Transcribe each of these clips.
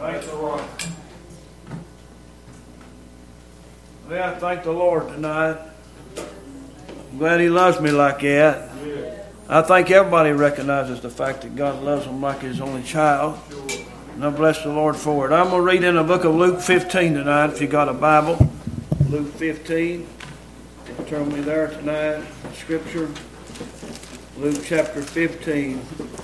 Thank the Lord. Well, I thank the Lord tonight. I'm glad He loves me like that. I think everybody recognizes the fact that God loves them like His only child. And I bless the Lord for it. I'm going to read in the book of Luke 15 tonight, if you got a Bible. Luke 15. Turn me there tonight. Scripture. Luke chapter 15.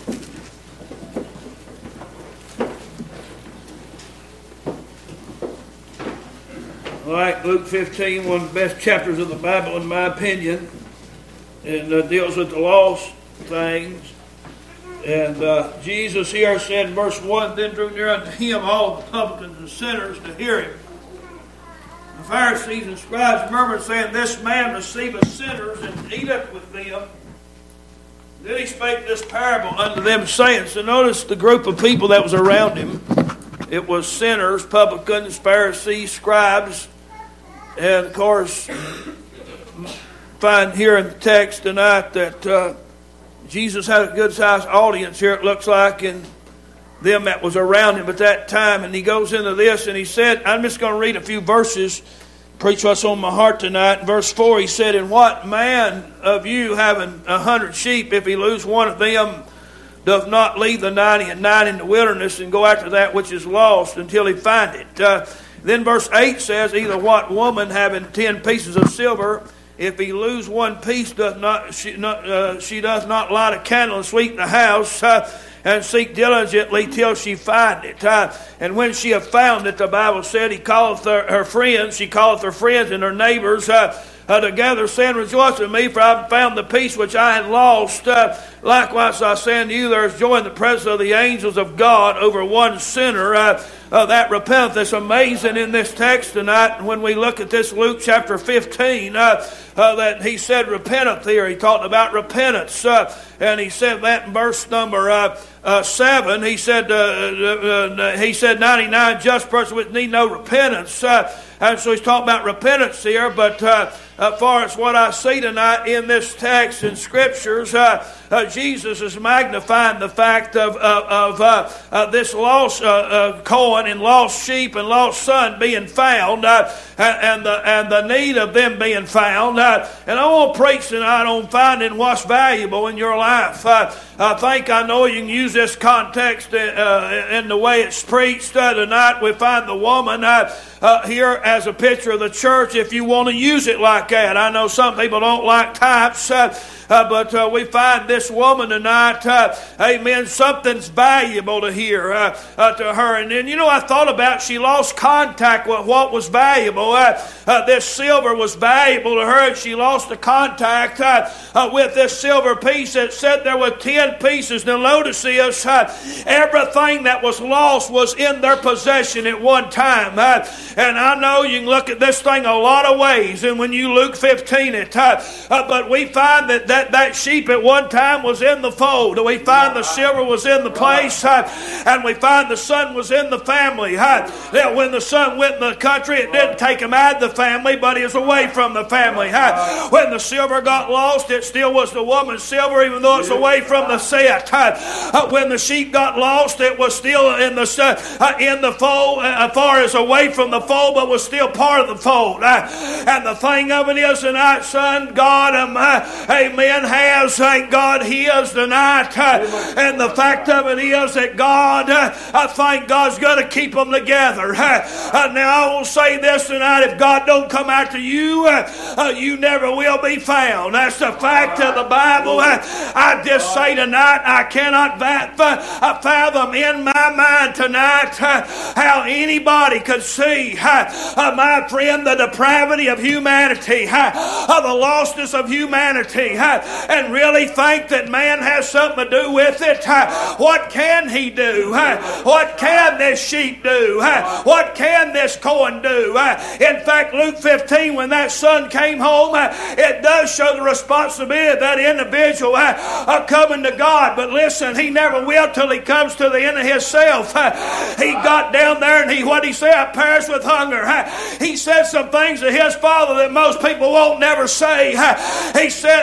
All right, Luke 15, one of the best chapters of the Bible in my opinion. And deals with the lost things. And Jesus here said in verse 1, Then drew near unto Him all the publicans and sinners to hear Him. The Pharisees and scribes murmured, saying, This man receiveth sinners and eateth with them. Then He spake this parable unto them, saying, so notice the group of people that was around Him. It was sinners, publicans, Pharisees, scribes. And of course, find here in the text tonight that Jesus had a good-sized audience here, it looks like, and them that was around Him at that time. And He goes into this, and He said, I'm just going to read a few verses, preach what's on my heart tonight. In verse 4, He said, And what man of you having 100 sheep, if he lose one of them, doth not leave the 99 in the wilderness and go after that which is lost until he find it? Then verse 8 says, Either what woman having 10 pieces of silver, if he lose one piece, she doth not light a candle and sweep the house, and seek diligently till she find it. And when she have found it, the Bible said, He calleth her friends, she calleth her friends and her neighbors together, saying, Rejoice with me, for I have found the piece which I had lost. Likewise I say unto you, there is joy in the presence of the angels of God over one sinner that repenteth. It's amazing in this text tonight when we look at this Luke chapter 15 that He said repenteth here. He talked about repentance. And He said that in verse number 7. He said 99 just persons which need no repentance. And so He's talking about repentance here. But as far as what I see tonight in this text in Scriptures, Jesus is magnifying the fact of this lost coin and lost sheep and lost son being found, and the need of them being found. And I want to preach tonight on finding what's valuable in your life. I know you can use this context in the way it's preached tonight. We find the woman here as a picture of the church, if you want to use it like that. I know some people don't like types, but we find this woman tonight, amen, something's valuable to hear to her. And then, I thought about she lost contact with what was valuable. This silver was valuable to her, and she lost the contact with this silver piece. It said there were 10 pieces. Now notice this, everything that was lost was in their possession at one time. And I know you can look at this thing a lot of ways, and when you Luke 15 it, but we find that sheep at one time was in the fold. We find the silver was in the place, and we find the son was in the family. When the son went in the country, it didn't take him out of the family, but he was away from the family. When the silver got lost, it still was the woman's silver, even though it's away from the set. When the sheep got lost, it was still in the fold, as far as away from the fold, but was still part of the fold. And the thing of it is tonight, son, God, amen, has, thank God, He is tonight. And the fact of it is that God, I think God's going to keep them together. Now I will say this tonight, if God don't come after you, you never will be found. That's the fact of the Bible. I just say tonight, I cannot fathom in my mind tonight how anybody could see, my friend, the depravity of humanity, the lostness of humanity, and really think that man has something to do with it. What can he do? What can this sheep do? What can this coin do? In fact, Luke 15, when that son came home, it does show the responsibility of that individual coming to God. But listen, he never will till he comes to the end of himself. He got down there and what he said, I perish with hunger. He said some things to his father that most people won't never say. He said,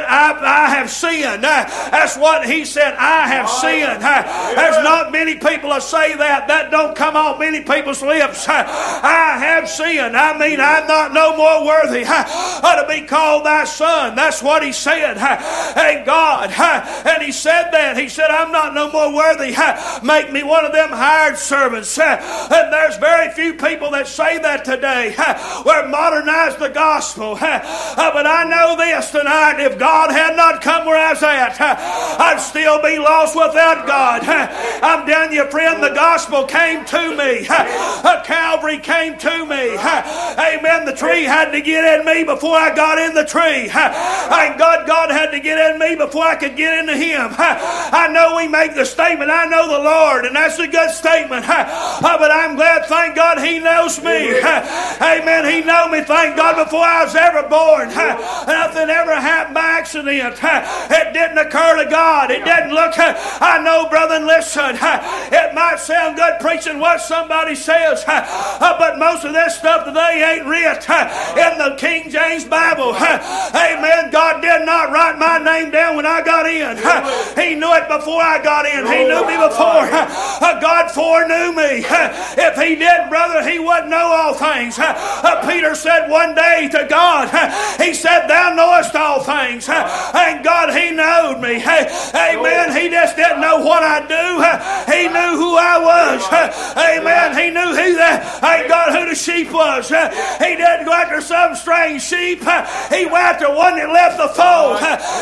I have sinned. That's what he said. I have sinned. There's not many people that say that. That don't come on many people's lips. I have sinned. I mean, I'm not no more worthy to be called thy son. That's what he said. And God, and he said that. He said, I'm not no more worthy. Make me one of them hired servants. And there's very few people that say that today. We're modernized the gospel. But I know this tonight. If God had not come where I was at, I'd still be lost without God. I'm telling you, friend, the gospel came to me. Calvary came to me. Amen. The tree had to get in me before I got in the tree. And God had to get in me before I could get into Him. I know we make the statement, I know the Lord, and that's a good statement. But I'm glad, thank God, He knows me. Amen. He knew me, thank God, before I was ever born. Nothing ever happened by accident. It didn't occur to God. It didn't look. I know, brother, and listen, it might sound good preaching what somebody says, but most of this stuff today ain't writ in the King James Bible. Amen. God did not write my name down when I got in. He knew it before I got in. He knew me before. God foreknew me. If He didn't, brother, He wouldn't know all things. Peter said one day to God, he said, thou knowest all things. And God, He knowed me. Amen. He just didn't know what I do. He knew who I was. Amen. He knew who who the sheep was. He didn't go after some strange sheep. He went after one that left the fold.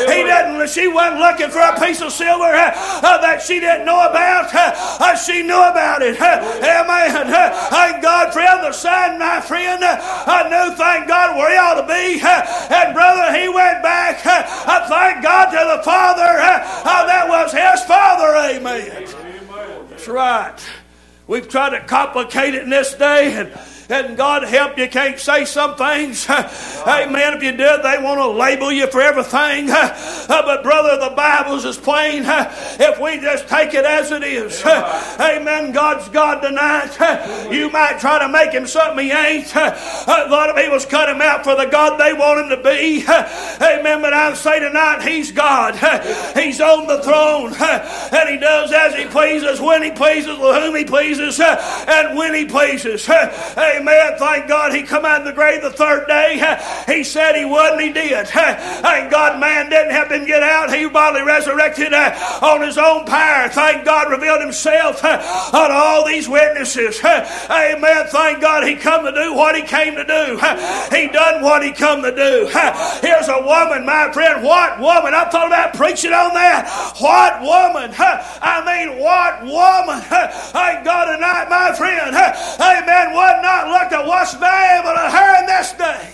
She wasn't looking for a piece of silver that she didn't know about. She knew about it. Amen. Thank God, friend, the son, my friend, I knew, thank God, where he ought to be. And brother, he went back. Thank God to the Father. That was his Father. Amen. That's right. We've tried to complicate it in this day, and God help you can't say some things. Amen. If you did, they want to label you for everything. But brother, the Bible's is plain. If we just take it as it is. Amen. God's God tonight. You might try to make Him something He ain't. A lot of people cut Him out for the God they want Him to be. Amen. But I say tonight, He's God. He's on the throne. And He does as He pleases, when He pleases, with whom He pleases, and when He pleases. Amen. Thank God He come out of the grave the third day. He said He would, and He did. Thank God man didn't help Him get out. He bodily resurrected on His own power. Thank God revealed Himself on all these witnesses. Amen. Thank God He come to do what He came to do. He done what He come to do. Here's a woman, my friend. What woman? I thought about preaching on that. What woman? I mean, what woman? Thank God tonight, my friend. Amen. Would not look at what's valuable to her in this day.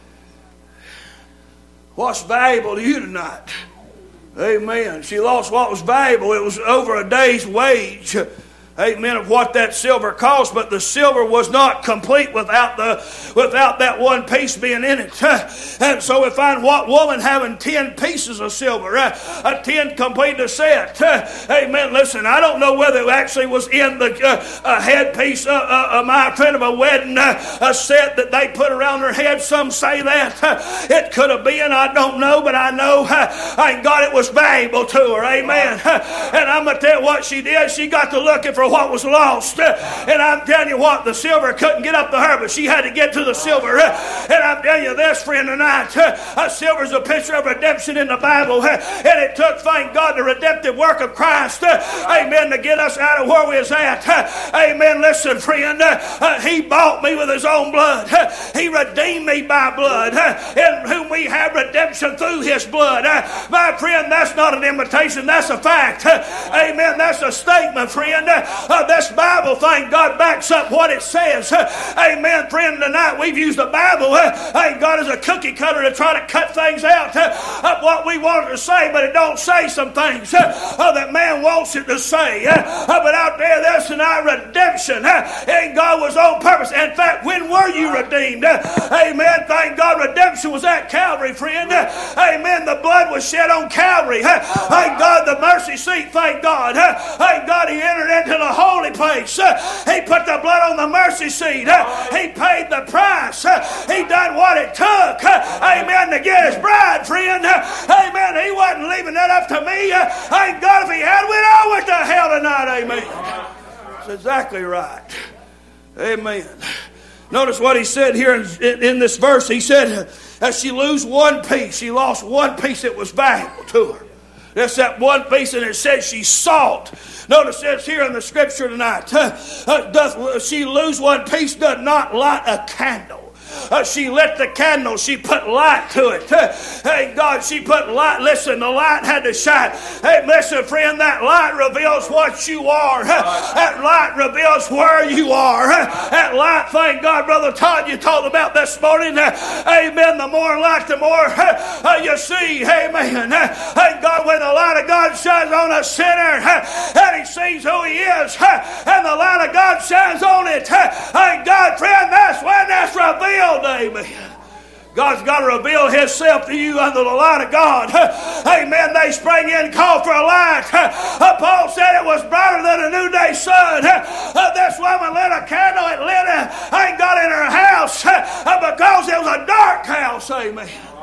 What's valuable to you tonight? Amen. She lost what was valuable. It was over a day's wage. Amen, of what that silver cost, but the silver was not complete without that one piece being in it. And so we find what woman having 10 pieces of silver, a 10 complete a set. Amen. Listen, I don't know whether it actually was in the headpiece of my friend of a wedding a set that they put around her head. Some say that it could have been. I don't know, but I know, thank God, it was valuable to her. Amen. And I'm going to tell you what she did. She got to looking for what was lost. And I'm telling you what, the silver couldn't get up to her, but she had to get to the silver. And I'm telling you this, friend, tonight, silver's a picture of redemption in the Bible. And it took, thank God, the redemptive work of Christ, amen, to get us out of where we was at. Amen. Listen, friend, He bought me with His own blood. He redeemed me by blood, in whom we have redemption through His blood. My friend, that's not an imitation, that's a fact. Amen. That's a statement, friend. This Bible, thank God, backs up what it says. Amen, friend. Tonight we've used the Bible, thank God, as a cookie cutter to try to cut things out of what we want it to say, but it don't say some things that man wants it to say. But out there, there's tonight redemption, and God was on purpose. In fact, when were you redeemed? Amen. Thank God, redemption was at Calvary, friend. Amen. The blood was shed on Calvary. Thank God, the mercy seat. Thank God. Thank God, He entered into the holy place. He put the blood on the mercy seat. He paid the price. He done what it took. Amen. To get his bride, friend. Amen. He wasn't leaving that up to me. Thank God if he had, we'd all went to hell tonight. Amen. That's exactly right. Amen. Notice what he said here in this verse. He said, as she lose one piece, she lost one piece that was valuable to her. That's that one piece, and it says she sought. Notice it's here in the scripture tonight. Doth she lose one piece, does not light a candle. She lit the candle. She put light to it. Hey, God, she put light. Listen, the light had to shine. Hey, listen, friend, that light reveals what you are. That light reveals where you are. That light, thank God, Brother Todd, you talked about this morning. Amen. The more light, the more you see. Amen. Thank God, when the light of God shines on a sinner, and he sees who he is, and the light of God shines on it. Thank God, friend, that's when that's revealed. Amen. God's got to reveal himself to you under the light of God. Amen. They sprang in and called for a light. Paul said it was brighter than a noonday sun. This woman lit a candle. It lit thank God in her house because it was a dark house. Amen.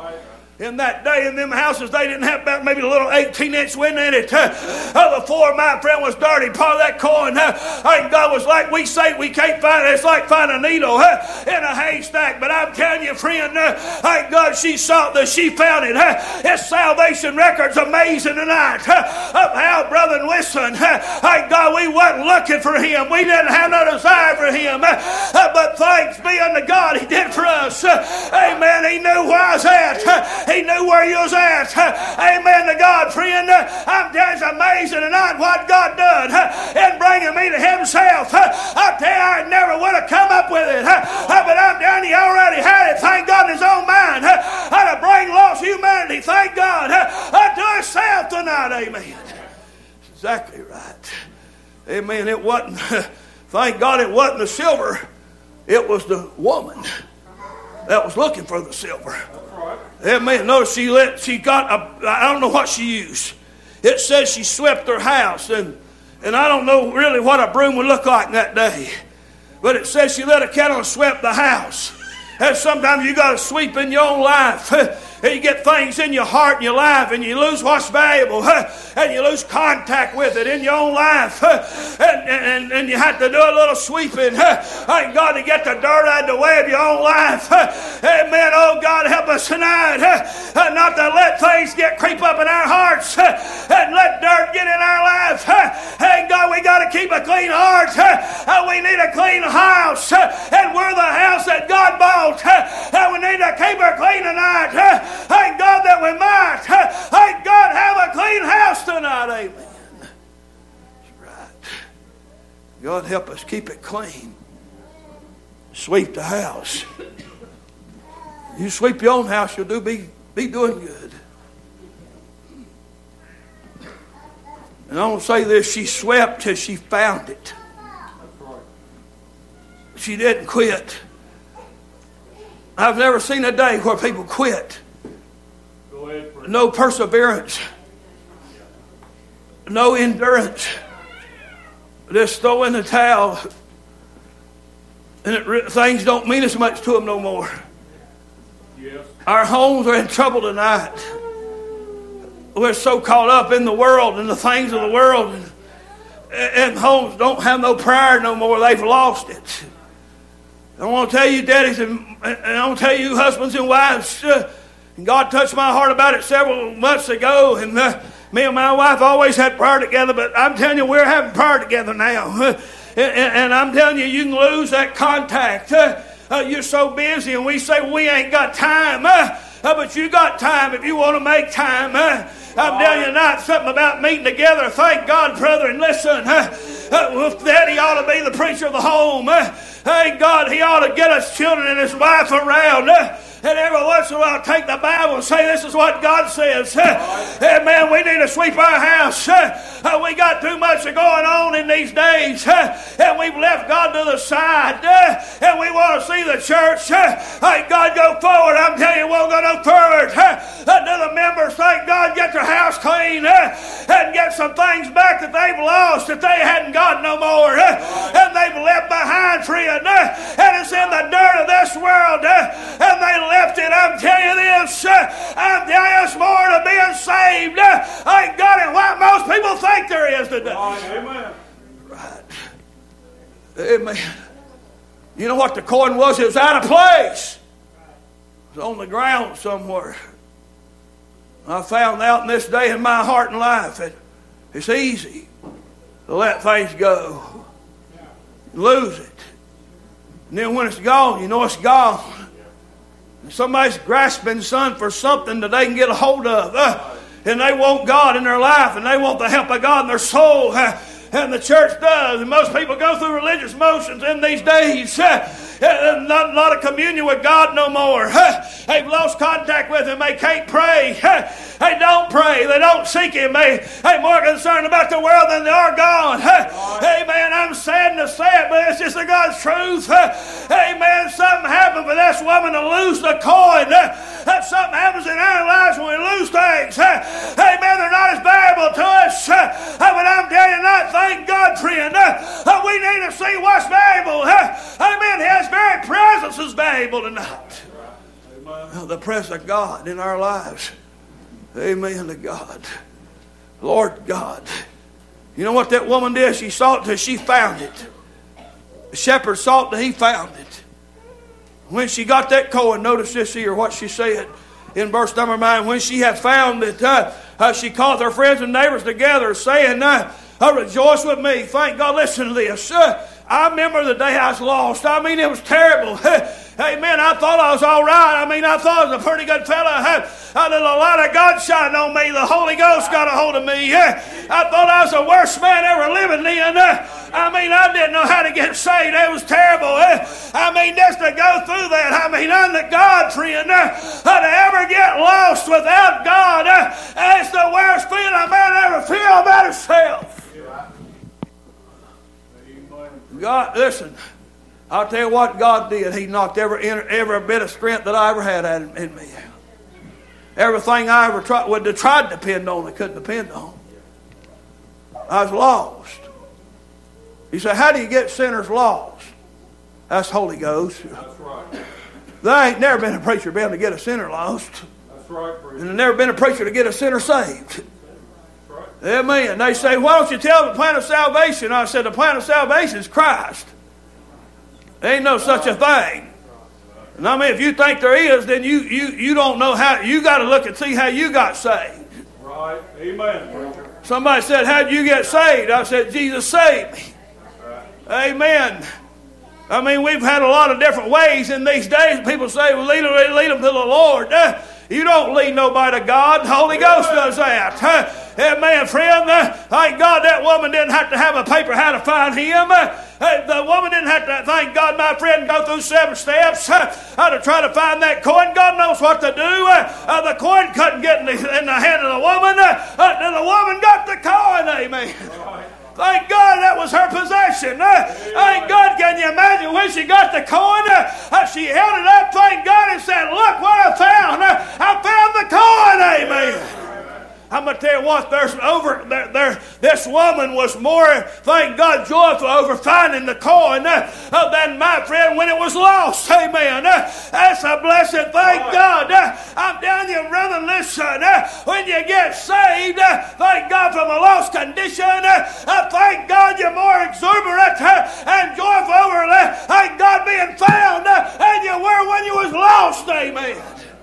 In that day, in them houses, they didn't have about maybe a little 18-inch window in it. The floor, my friend, was dirty. Part of that coin, thank God, was like we say we can't find it. It's like finding a needle in a haystack. But I'm telling you, friend, thank God she sought this. She found it. His salvation record's amazing tonight. Of how, brother, listen, thank God we wasn't looking for him. We didn't have no desire for him. But thanks be unto God, he did for us. Amen. He knew where I was at. He knew where you was at. Amen to God, friend. I'm telling you, it's amazing tonight what God done in bringing me to himself. I tell you, I never would have come up with it. But I'm telling you, he already had it. Thank God in his own mind. How to bring lost humanity, thank God, to himself tonight. Amen. Exactly right. Amen. It wasn't, thank God it wasn't the silver. It was the woman that was looking for the silver. Amen. Notice she got I don't know what she used. It says she swept her house, and I don't know really what a broom would look like in that day. But it says she lit a candle and swept the house. And sometimes you got to sweep in your own life. You get things in your heart and your life, and you lose what's valuable, and you lose contact with it in your own life, and you have to do a little sweeping. Thank God to get the dirt out of the way of your own life. Amen. Oh God, help us tonight, not to let things creep up in our hearts, and let dirt get in our life. Hey God, we got to keep a clean heart. We need a clean house, and we're the house that God bought, and we need to keep her clean tonight. Thank God that we might, thank God, have a clean house tonight. Amen. That's right. God help us keep it clean. Sweep the house. You sweep your own house, you'll be doing good. And I want to say this, she swept till she found it. She didn't quit. I've never seen a day where people quit. No perseverance. No endurance. Just throw in the towel. And things don't mean as much to them no more. Yes. Our homes are in trouble tonight. We're so caught up in the world and the things of the world. And homes don't have no prayer no more. They've lost it. I want to tell you, daddies, and I want to tell you, husbands and wives, and God touched my heart about it several months ago, and me and my wife always had prayer together, but I'm telling you, we're having prayer together now. And I'm telling you, you can lose that contact. You're so busy, and we say, we ain't got time. But you got time if you want to make time. I'm telling you tonight, something about meeting together. Thank God, brother, and listen. Daddy ought to be the preacher of the home. Thank God he ought to get us children and his wife around. And every once in a while take the Bible and say, this is what God says. Amen. We need to sweep our house. We got too much going on in these days. And we've left God to the side. And we want to see the church, thank God, go forward. I'm telling you, we'll go no forward. Do the members, thank God, get their house clean and get some things back that they've lost, that they hadn't got no more. And they've left behind, friend. And it's in the dirt of this world. And they left it. I'm telling you this. I'm telling you, it's more to being saved. Thank God, and what most people think there is today. Amen. Right. Amen. You know what the coin was? It was out of place. It was on the ground somewhere. I found out in this day in my heart and life that it's easy to let things go. Lose it. And then when it's gone, you know it's gone. And somebody's grasping, son, for something that they can get a hold of. And they want God in their life, and they want the help of God in their soul. And the church does. And most people go through religious motions in these days. Not a lot of communion with God no more. They've lost contact with Him. They can't pray. They don't pray. They don't seek Him. They're more concerned about the world than they are God. Amen. I'm sad to say it, but it's just the God's truth. Amen. Something happened for this woman to lose the coin. Something happens in our lives when we lose things. Amen. They're not as valuable to us. But I'm telling you, not thank God, friend. We need to see what's valuable. Amen. His very presence is valuable tonight. The presence of God in our lives. Amen to God. Lord God. You know what that woman did? She sought till she found it. The shepherd sought till he found it. When she got that coin, notice this here, what she said in verse number 9. When she had found it, she called her friends and neighbors together, saying, rejoice with me. Thank God. Listen to this. I remember the day I was lost. I mean, it was terrible. Amen. I thought I was all right. I mean, I thought I was a pretty good fellow. I did a lot of God shining on me. The Holy Ghost got a hold of me. I thought I was the worst man ever living then. I mean, I didn't know how to get saved. It was terrible. I mean, just to go through that. I mean, unto God, friend, to ever get lost without God, it's the worst feeling a man ever feel about himself. God, listen, I'll tell you what God did. He knocked every bit of strength that I ever had in me. Everything I ever tried to depend on, I couldn't depend on. I was lost. He said, how do you get sinners lost? That's Holy Ghost. That's right. There ain't never been a preacher been able to get a sinner lost. That's right, preacher. And there's never been a preacher to get a sinner saved. Right. Amen. They say, why don't you tell them the plan of salvation? I said, the plan of salvation is Christ. There ain't no such a thing. And I mean, if you think there is, then you don't know how. You got to look and see how you got saved. Right. Amen, preacher. Somebody said, how did you get saved? I said, Jesus saved me. Right. Amen. I mean, we've had a lot of different ways in these days. People say, well, lead them to the Lord. You don't lead nobody to God. The Holy Ghost does that. Amen, friend. Thank God that woman didn't have to have a paper how to find Him. The woman didn't have to, thank God, my friend, go through 7 steps to try to find that coin. God knows what to do. The coin couldn't get in the hand of the woman. Then the woman got the coin. Amen. Thank God that was her possession. Thank God, can you imagine when she got the coin? She held it up, thank God, and said, look what I found. I found the coin. Amen. I'm going to tell you what, this woman was more, thank God, joyful over finding the coin than my friend when it was lost. Amen. That's a blessing, thank God. I'm telling you, brother, listen, when you get saved, thank God, from a lost condition, thank God you're more exuberant and joyful over, thank God, being found than you were when you was lost. Amen.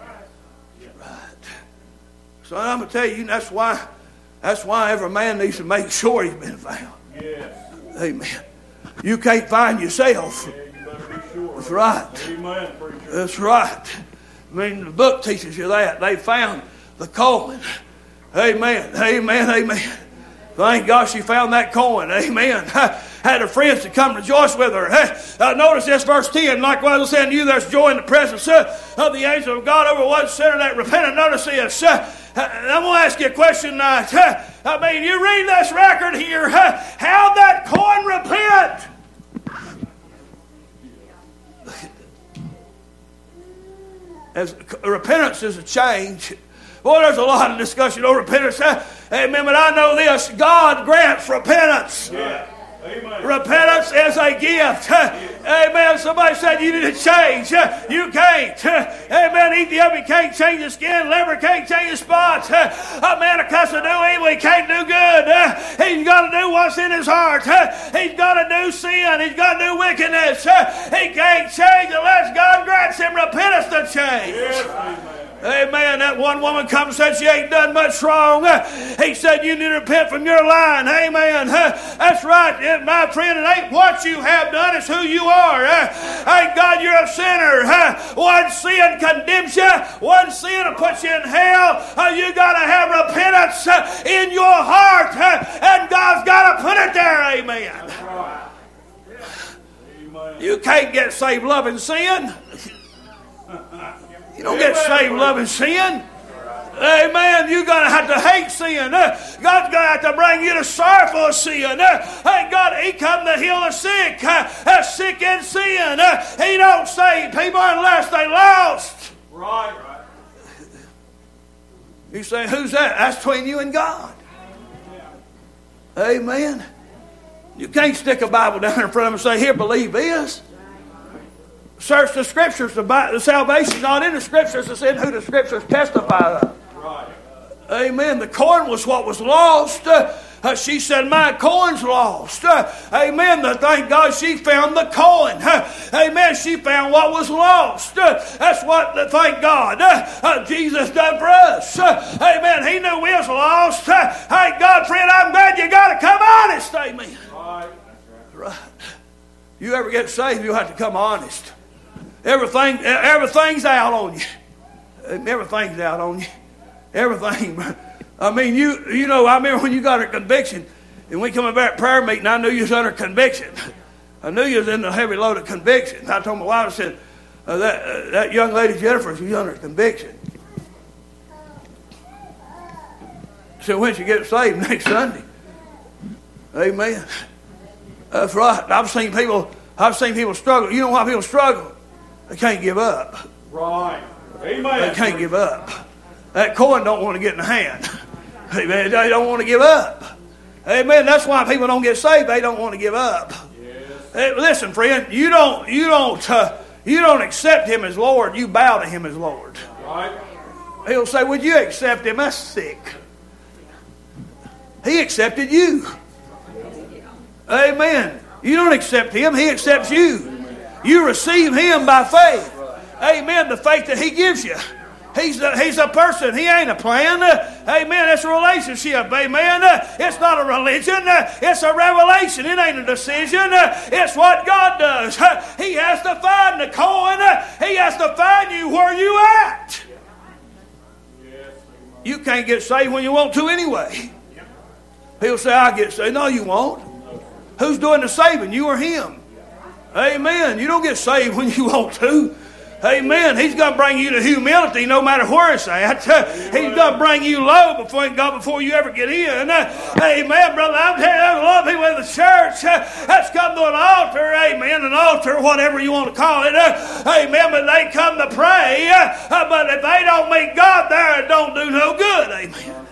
So I'm going to tell you, that's why every man needs to make sure he's been found. Yes. Amen. You can't find yourself. Yeah, you better be sure. That's right. Amen, preacher. That's right. I mean, the book teaches you that. They found the coin. Amen. Amen. Amen. Thank God she found that coin. Amen. had her friends to come rejoice with her. Notice this, verse 10. Likewise, I say unto you, there's joy in the presence of the angel of God over one sinner that repented. Notice this. I'm going to ask you a question tonight. You read this record here. How'd that coin repent? As repentance is a change. Boy, there's a lot of discussion on repentance. Amen. But I know this: God grants repentance. Yeah. Amen. Repentance is a gift. Amen. Somebody said you need to change. You can't. Amen. Ethiopia can't change his skin. Leper can't change his spots. A man accustomed to do evil, he can't do good. He's got to do what's in his heart. He's got to do sin. He's got to do wickedness. He can't change unless God grants him repentance to change. Yes, amen. Amen. That one woman comes and said she ain't done much wrong. He said you need to repent from your lying. Amen. That's right, my friend. It ain't what you have done, it's who you are. Thank God you're a sinner. One sin condemns you. One sin will put you in hell. You got to have repentance in your heart. And God's got to put it there. Amen. That's right. Amen. You can't get saved loving sin. You don't get saved loving sin. Amen. You're going to have to hate sin. God's going to have to bring you to sorrowful sin. Thank God He come to heal the sick. Sick in sin. He don't save people unless they lost. Right. You say, who's that? That's between you and God. Amen. You can't stick a Bible down in front of them and say, here, believe this. Search the Scriptures. The salvation's not in the Scriptures. It's in who the Scriptures testify of. Right. Amen. The coin was what was lost. She said, my coin's lost. Amen. Thank God she found the coin. Amen. She found what was lost. That's what, thank God, Jesus done for us. Amen. He knew we was lost. Thank God, friend, I'm glad you got to come honest. Amen. Right. You ever get saved, you have to come honest. Everything's out on you. Everything's out on you. Everything. I mean, you know, I remember when you got a conviction, and we come back prayer meeting, I knew you was under conviction. I knew you was in the heavy load of conviction. I told my wife, I said, that young lady Jennifer, she's under conviction. So when she gets saved next Sunday. Amen. That's right. I've seen people struggle. You know why people struggle? They can't give up. Right. Amen. They can't give up. That coin don't want to get in the hand. Amen. They don't want to give up. Amen. That's why people don't get saved. They don't want to give up. Yes. Hey, listen, friend. You don't accept Him as Lord. You bow to Him as Lord. Right. He'll say, "Would you accept Him?" That's sick. He accepted you. Amen. You don't accept Him. He accepts you. You receive Him by faith. Amen. The faith that He gives you. He's a person. He ain't a plan. Amen. It's a relationship. Amen. It's not a religion. It's a revelation. It ain't a decision. It's what God does. He has to find the coin. He has to find you where you at. You can't get saved when you want to anyway. He'll say, I'll get saved. No, you won't. Who's doing the saving? You or Him? Amen. You don't get saved when you want to. Amen. He's going to bring you to humility no matter where it's at. He's going to bring you low before you ever get in. Amen, brother. I'm telling you, there's a lot of people in the church that's come to an altar. Amen. An altar, whatever you want to call it. Amen. But they come to pray. But if they don't meet God there, it don't do no good. Amen.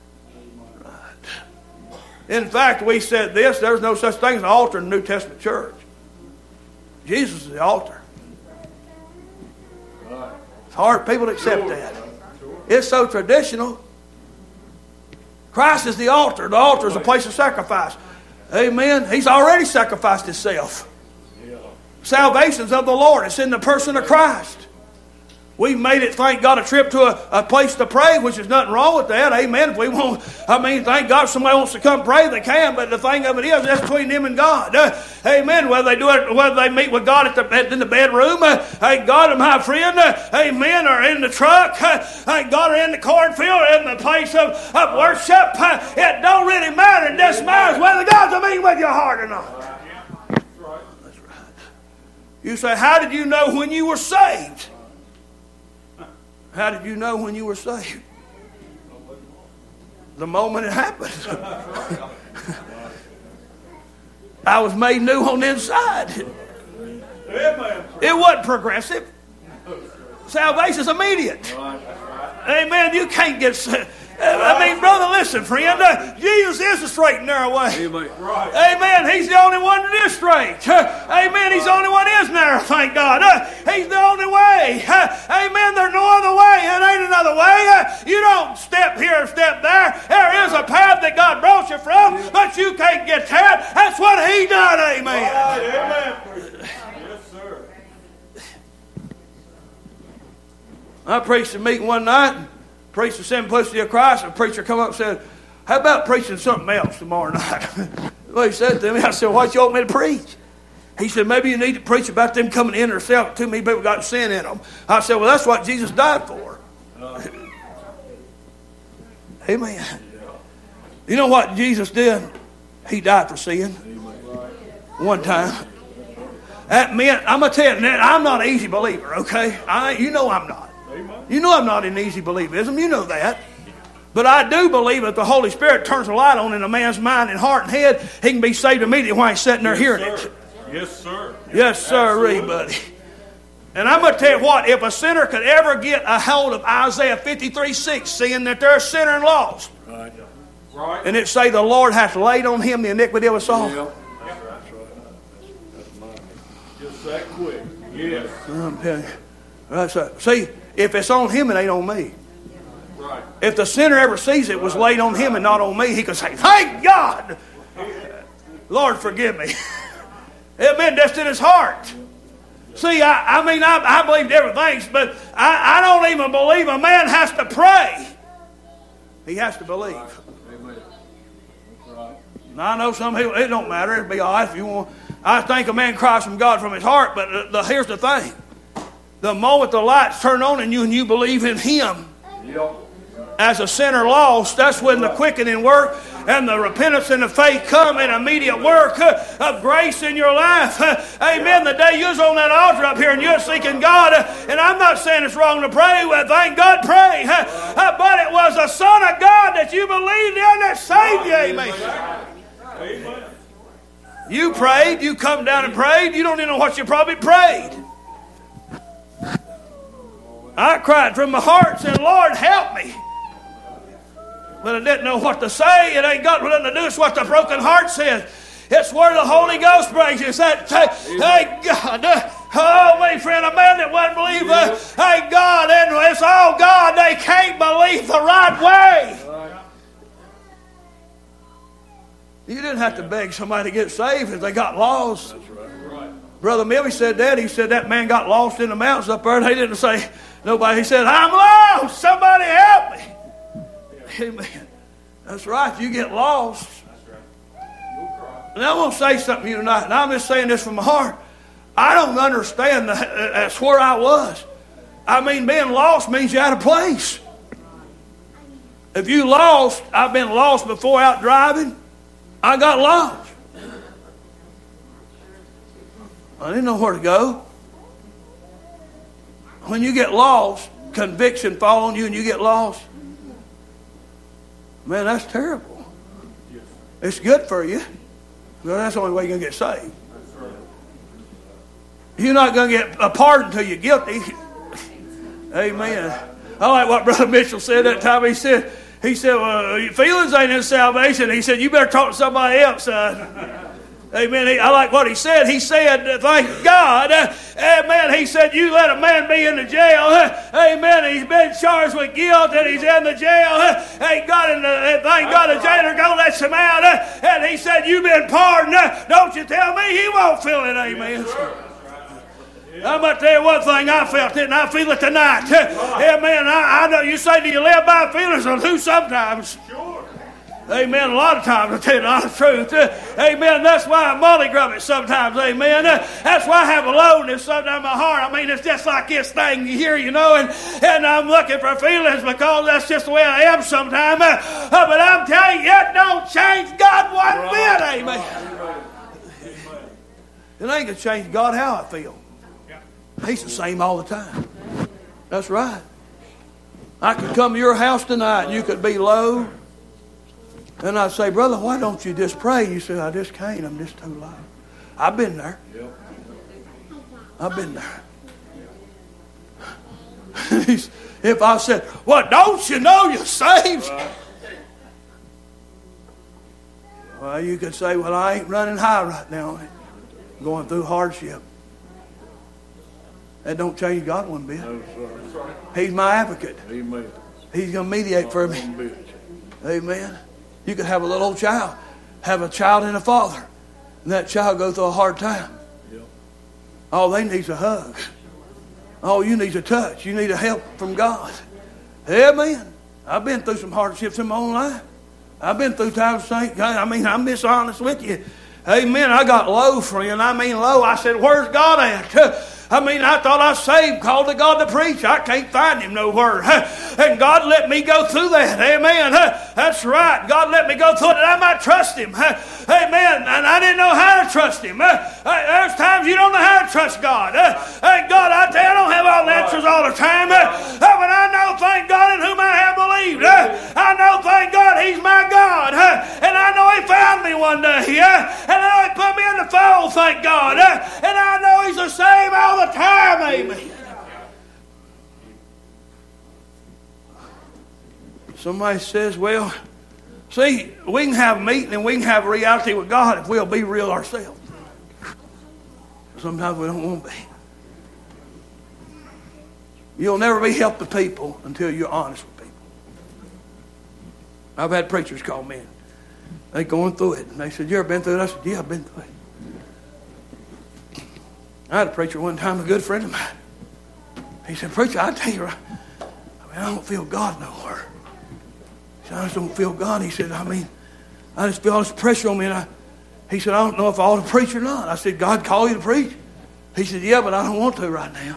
In fact, we said this, there's no such thing as an altar in the New Testament church. Jesus is the altar. It's hard for people to accept that. It's so traditional. Christ is the altar. The altar is a place of sacrifice. Amen. He's already sacrificed Himself. Salvation's of the Lord. It's in the person of Christ. We made it, thank God, a trip to a place to pray, which is nothing wrong with that. Amen. If we want, thank God if somebody wants to come pray, they can. But the thing of it is, that's between them and God. Amen. Whether they meet with God in the bedroom, thank God, my friend, amen, or in the truck, thank God, or in the cornfield, or in the place of worship, it don't really matter. It just matters whether God's meeting with your heart or not. You say, how did you know when you were saved? How did you know when you were saved? The moment it happened. I was made new on the inside. It wasn't progressive. Salvation's immediate. Amen. You can't get saved. I mean, brother, listen, friend. Jesus is the straight and narrow way. Amen. He's the only one that is straight. Amen. He's the only one that is narrow, thank God. He's the only way. Amen. There's no other way. It ain't another way. You don't step here and step there. There is a path that God brought you from, but you can't get that. That's what He done. Amen. Amen. Yes, sir. I preached a meeting one night. Preached the simplicity of Christ. A preacher come up and said, how about preaching something else tomorrow night? Well, he said to me, I said, what you want me to preach? He said, maybe you need to preach about them coming in themselves. Too many people got sin in them. I said, well, that's what Jesus died for. Amen. You know what Jesus did? He died for sin. One time. That meant, I'm going to tell you, I'm not an easy believer, okay? You know I'm not. You know I'm not in easy believism. You know that. But I do believe that the Holy Spirit turns a light on in a man's mind and heart and head, he can be saved immediately while he's sitting there hearing it. Yes, sir. Yes, sir, buddy. And I'm going to tell you what, if a sinner could ever get a hold of Isaiah 53:6, seeing that they're a sinner and lost, Right. and it say the Lord hath laid on him the iniquity of us all. Yeah. Just that quick. Yes. I'm telling you. That's right. See, if it's on him, it ain't on me. Right. If the sinner ever sees it was laid on him and not on me, he could say, thank God. Lord, forgive me. Amen. That's in his heart. See, I believe everything, but I don't even believe a man has to pray. He has to believe. Amen. Right. Now, I know some people, it don't matter. It'll be all right if you want. I think a man cries from God from his heart, but here's the thing. The moment the lights turn on in you and you believe in Him as a sinner lost, that's when the quickening work and the repentance and the faith come and immediate work of grace in your life. Amen. The day you was on that altar up here and you're seeking God, and I'm not saying it's wrong to pray. Well, thank God, pray. But it was the Son of God that you believed in that saved you. Amen. Amen. You prayed. You come down and prayed. You don't even know what you probably prayed. I cried from my heart, saying, Lord, help me. But I didn't know what to say. It ain't got nothing to do with what the broken heart says. It's where the Holy Ghost brings you. It's that, thank God. Oh, my friend, a man that wouldn't believe, thank God, and it's all God. They can't believe the right way. You didn't have to beg somebody to get saved if they got lost. Brother Millie said that. He said that man got lost in the mountains up there. They didn't say nobody. He said, I'm lost. Somebody help me. Amen. That's right. You get lost. And I won't say something to you tonight. And I'm just saying this from my heart. I don't understand. That's where I was. I mean, being lost means you're out of place. If you lost, I've been lost before out driving. I got lost. I didn't know where to go. When you get lost, conviction fall on you and you get lost. Man, that's terrible. It's good for you. But that's the only way you're going to get saved. You're not going to get a pardon until you're guilty. Amen. I like what Brother Mitchell said that time. He said, well, your feelings ain't in salvation. He said, you better talk to somebody else, son. Amen. I like what he said. He said, thank God. Amen. He said, you let a man be in the jail. Amen. He's been charged with guilt and he's in the jail. Thank God the jailer going to let him out. And he said, you've been pardoned. Don't you tell me he won't feel it. Amen. I'm going to tell you one thing. I felt it and I feel it tonight. Amen. I know you say, do you live by feelings? I do sometimes. Amen. A lot of times, I tell you the honest truth. Amen. That's why I mollygrub it sometimes. Amen. That's why I have a loneliness sometimes in my heart. I mean, it's just like this thing here, you know, and I'm looking for feelings because that's just the way I am sometimes. But I'm telling you, it don't change God one bit. Amen. It ain't going to change God how I feel. He's the same all the time. That's right. I could come to your house tonight and you could be low. And I'd say, brother, why don't you just pray? You say, I just can't. I'm just too low. I've been there. I've been there. If I said, well, don't you know you're saved? Well, you could say, well, I ain't running high right now. I'm going through hardship. That don't change God one bit. No, sir. He's my advocate. Amen. He's going to mediate for me. Amen. You could have a little old child, have a child and a father, and that child go through a hard time. Yep. All they need is a hug. All you need is a touch. You need a help from God. Amen. I've been through some hardships in my own life. I've been through times, I'm dishonest with you. Amen. I got low, friend. I mean low. I said, where's God at? I thought I was saved, called to God to preach. I can't find him nowhere. And God let me go through that. Amen. That's right. God let me go through it that I might trust him. Amen. And I didn't know how to trust him. There's times you don't know how to trust God. Hey, God, I tell you, I don't have all the answers all the time. But I know, thank God, in whom I have believed. I know, thank God, he's my God. And I know he found me one day. And I know he put me in the fold, thank God. And I know he's the same all the time. Amen. Somebody says, well, see, we can have meeting and we can have reality with God if we'll be real ourselves. Sometimes we don't want to be. You'll never be helped to people until you're honest with people. I've had preachers call me in. They're going through it. And they said, you ever been through it? I said, yeah, I've been through it. I had a preacher one time, a good friend of mine. He said, preacher, I tell you, I don't feel God nowhere. He said, I just don't feel God. He said, I just feel all this pressure on me. And he said, I don't know if I ought to preach or not. I said, God called you to preach? He said, yeah, but I don't want to right now.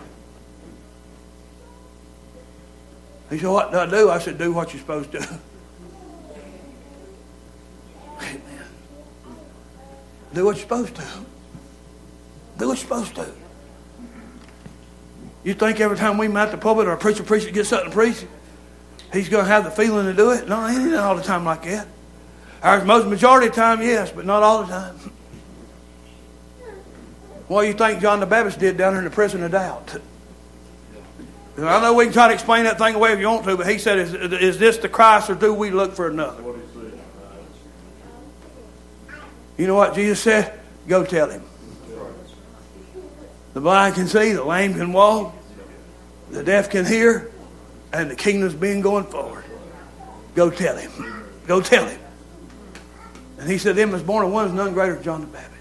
He said, what do I do? I said, do what you're supposed to do. Amen. Do what you're supposed to. Do what you're supposed to. You think every time we meet the pulpit or a preacher gets something to preach, he's going to have the feeling to do it? No, he ain't all the time like that. Most majority of the time, yes, but not all the time. What do you think John the Baptist did down there in the prison of doubt? I know we can try to explain that thing away if you want to, but he said, is this the Christ or do we look for another? You know what Jesus said? Go tell him. The blind can see, the lame can walk, the deaf can hear, and the kingdom's being going forward. Go tell him. Go tell him. And he said, them was born of one is none greater than John the Baptist.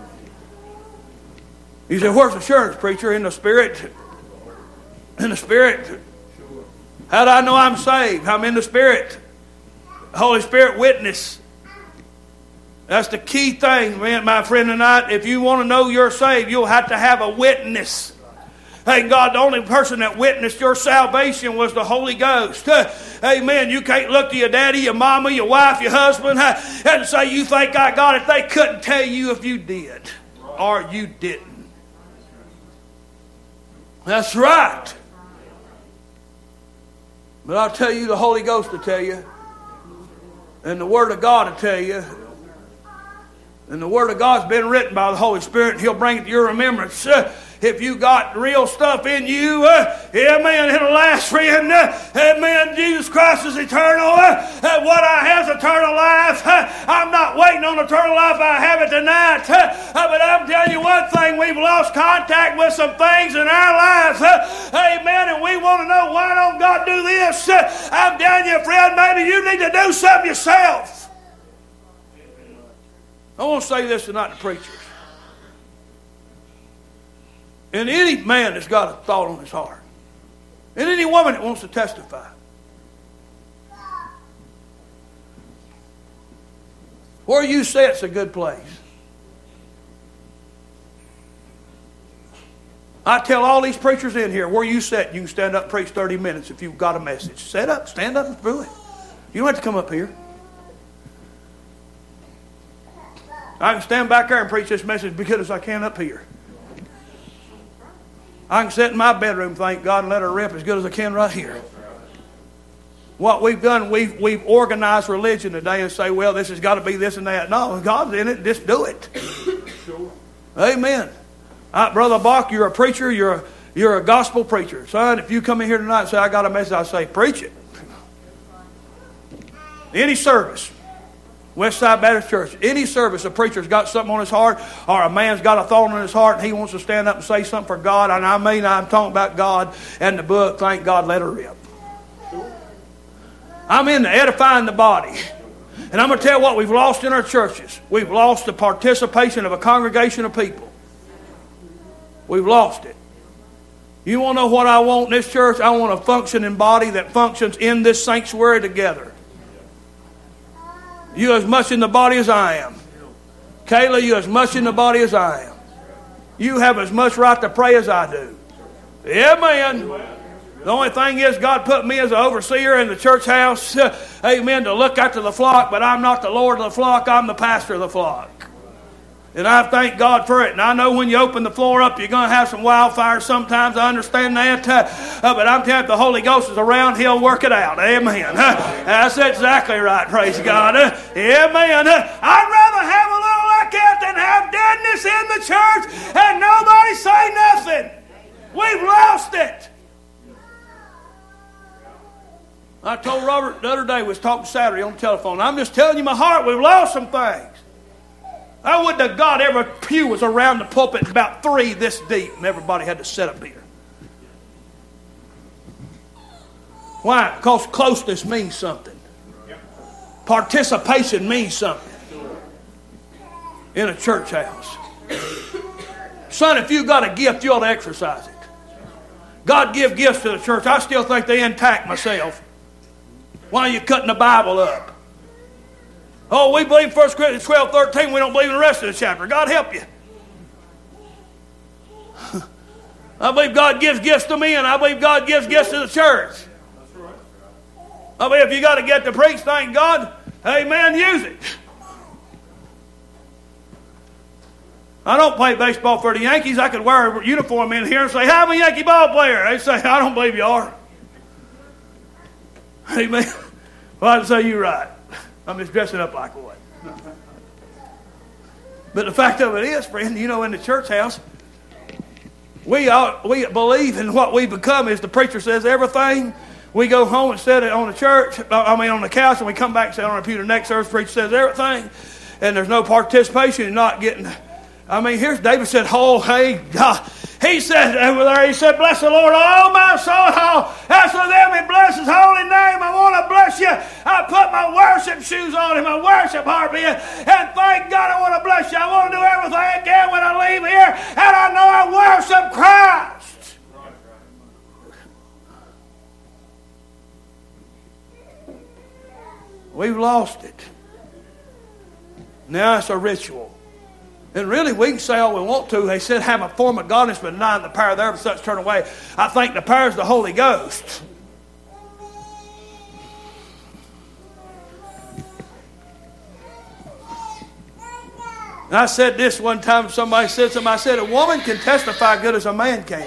He said, where's assurance, preacher? In the Spirit. In the Spirit. How do I know I'm saved? I'm in the Spirit. The Holy Spirit witness. That's the key thing, man, my friend tonight. If you want to know you're saved, you'll have to have a witness. Hey, God, the only person that witnessed your salvation was the Holy Ghost. Amen. You can't look to your daddy, your mama, your wife, your husband, and say you think I got it. They couldn't tell you if you did or you didn't. That's right. But I'll tell you, the Holy Ghost will tell you. And the Word of God will tell you. And the Word of God's been written by the Holy Spirit, and He'll bring it to your remembrance. If you got real stuff in you, amen, it'll last, friend. Amen. Jesus Christ is eternal. What I have is eternal life. I'm not waiting on eternal life. I have it tonight. But I'm telling you one thing, we've lost contact with some things in our lives. Amen. And we want to know, why don't God do this? I'm telling you, friend, maybe you need to do something yourself. I want to say this tonight to preachers. And any man that's got a thought on his heart. And any woman that wants to testify. Where you sit's a good place. I tell all these preachers in here, where you sit, you can stand up and preach 30 minutes if you've got a message. Stand up and do it. You don't have to come up here. I can stand back there and preach this message as good as I can up here. I can sit in my bedroom, thank God, and let her rip as good as I can right here. What we've done, we've organized religion today and say, well, this has got to be this and that. No, God's in it. Just do it. Sure. Amen. Brother Bach, you're a preacher. You're a gospel preacher. Son, if you come in here tonight and say, I got a message, I say, preach it. Any service. Westside Baptist Church, any service, a preacher's got something on his heart, or a man's got a thought on his heart, and he wants to stand up and say something for God, and I'm talking about God and the book, thank God, let her rip. I'm into edifying the body. And I'm going to tell you what we've lost in our churches. We've lost the participation of a congregation of people. We've lost it. You want to know what I want in this church? I want a functioning body that functions in this sanctuary together. You as much in the body as I am. Kayla, you as much in the body as I am. You have as much right to pray as I do. Amen. The only thing is God put me as an overseer in the church house, amen, to look after the flock, but I'm not the Lord of the flock, I'm the pastor of the flock. And I thank God for it. And I know when you open the floor up, you're going to have some wildfires sometimes. I understand that. But I'm telling you, if the Holy Ghost is around, He'll work it out. Amen. That's exactly right. Praise God. Amen. I'd rather have a little like that than have deadness in the church and nobody say nothing. We've lost it. I told Robert the other day, we was talking Saturday on the telephone. I'm just telling you my heart, we've lost some things. I would to God every pew was around the pulpit about 3 this deep, and everybody had to sit up here. Why? Because closeness means something. Participation means something in a church house. Son, if you've got a gift, you ought to exercise it. God give gifts to the church. I still think they're intact myself. Why are you cutting the Bible up? Oh, we believe 1 Corinthians 12:13. We don't believe in the rest of the chapter. God help you. I believe God gives gifts to me, and I believe God gives gifts to the church. I believe if you got to get to preach, thank God, amen, use it. I don't play baseball for the Yankees. I could wear a uniform in here and say, I'm a Yankee ball player. They say, I don't believe you are. Amen. Well, I'd say you're right. I'm just dressing up like one. But the fact of it is, friend, you know, in the church house, we believe in what we become. As the preacher says, everything. We go home and sit on the couch, and we come back and sit on our pew the next service. The preacher says everything, and there's no participation. You're not getting. Here's David said, oh, hey, God. He said over there, he said, bless the Lord, all my soul, all that's within me, bless His holy name. I want to bless you. I put my worship shoes on and my worship harpy, and thank God I want to bless you. I want to do everything I can when I leave here, and I know I worship Christ. We've lost it. Now it's a ritual. And really, we can say all we want to. They said have a form of godliness, but denying the power thereof, such turn away. I think the power is the Holy Ghost. And I said this one time, somebody said something. I said, a woman can testify good as a man can.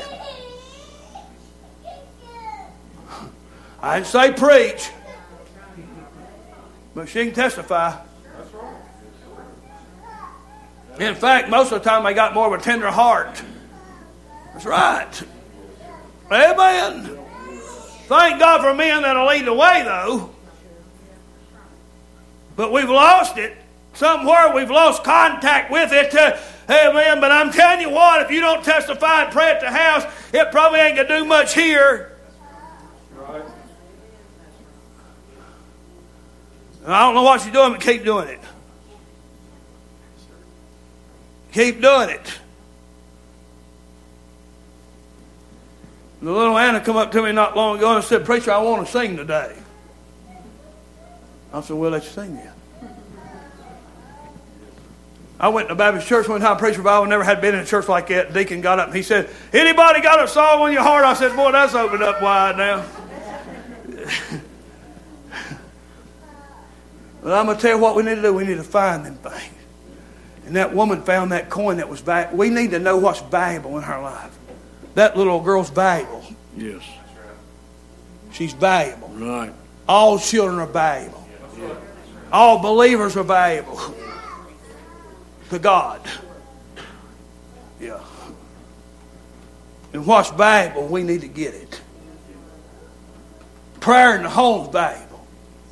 I didn't say preach, but she can testify. In fact, most of the time they got more of a tender heart. That's right. Amen. Thank God for men that'll lead the way, though. But we've lost it. Somewhere we've lost contact with it. Amen. But I'm telling you what, if you don't testify and pray at the house, it probably ain't going to do much here. Right. I don't know what you're doing, but keep doing it. Keep doing it. The little Anna come up to me not long ago and said, preacher, I want to sing today. I said, we'll let you sing then. I went to a Baptist church one time, preached revival, never had been in a church like that. The deacon got up and he said, anybody got a song on your heart? I said, boy, that's opened up wide now. But I'm going to tell you what we need to do. We need to find them things. And that woman found that coin that was valuable. We need to know what's valuable in our life. That little girl's valuable. Yes. She's valuable. Right. All children are valuable. All believers are valuable to God. Yeah. And what's valuable, we need to get it. Prayer in the home is valuable.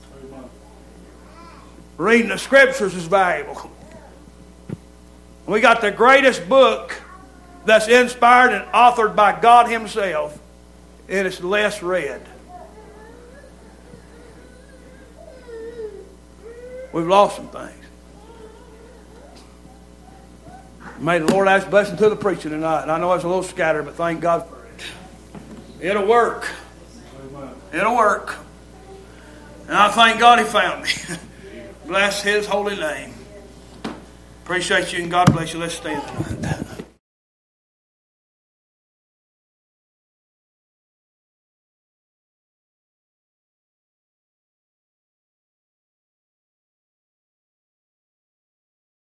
Reading the scriptures is valuable. We got the greatest book that's inspired and authored by God Himself, and it's less read. We've lost some things. May the Lord add His blessing to the preacher tonight. And I know it's a little scattered, but thank God for it. It'll work. It'll work. And I thank God He found me. Bless His holy name. Appreciate you and God bless you. Let's stand tonight.